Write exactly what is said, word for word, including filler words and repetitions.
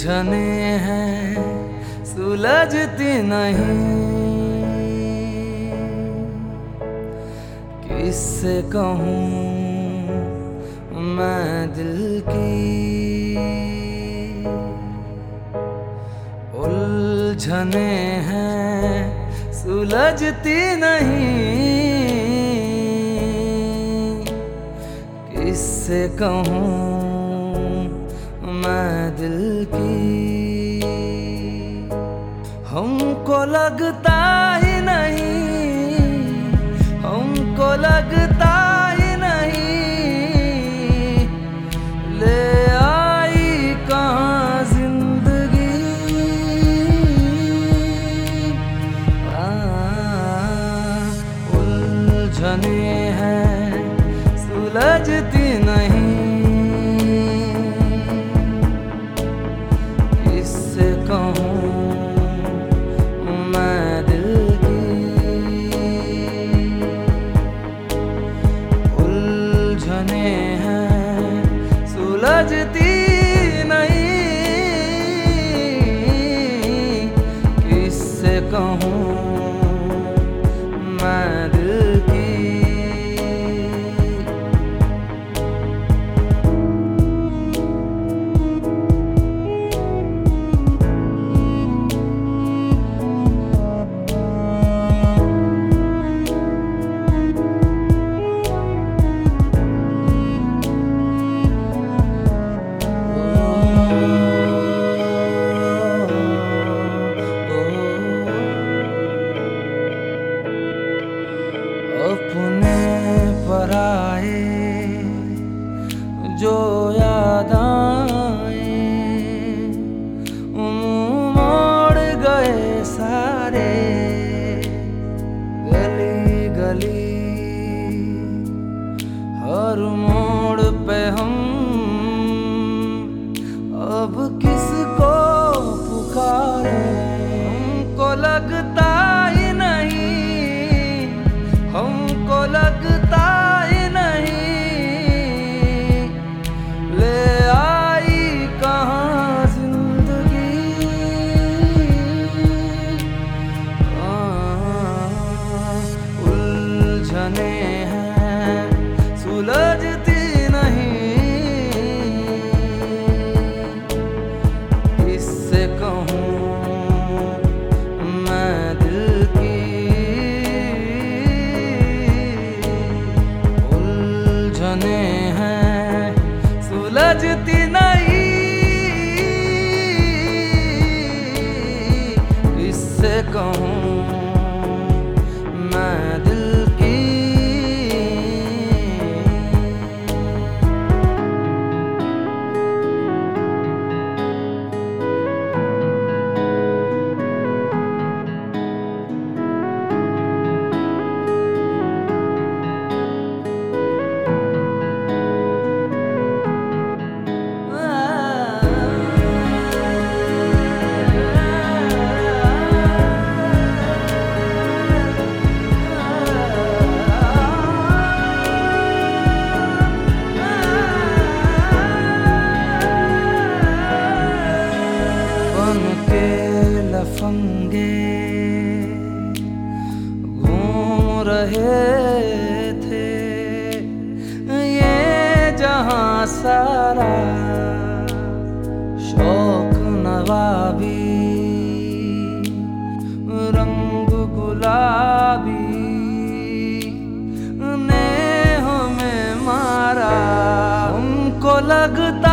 उलझने हैं सुलझती नहीं, किससे कहूँ मैं दिल की। उलझने हैं सुलझती नहीं, किससे कहूँ मैं दिल की। हमको लगता ही नहीं, हमको लगता ही नहीं, ले आई कहाँ जिंदगी। आ, उलझने हैं सुलझती नहीं, किससे कहूँ मैं दिल की। उलझने हैं सुलझती नहीं, किससे कहूँ मैं दिल की। अपने पराए जो याद आए, मुँह मोड़ गए सारे। गली गली हर मोड़ पे हम अब किसको पुकारे। हमको लगता ही नहीं, हमको लगता ही नहीं, ले आई कहाँ जिंदगी। आ, उलझने हैं सुलझती नहीं, किससे कहूँ मैं दिल की। उलझने हैं सुलझती नहीं, किससे कहूँ मैं दिल की। के लफंगे घूम रहे थे ये जहां सारा। शौक नवाबी रंग गुलाबी ने हमें मारा। हमको लगता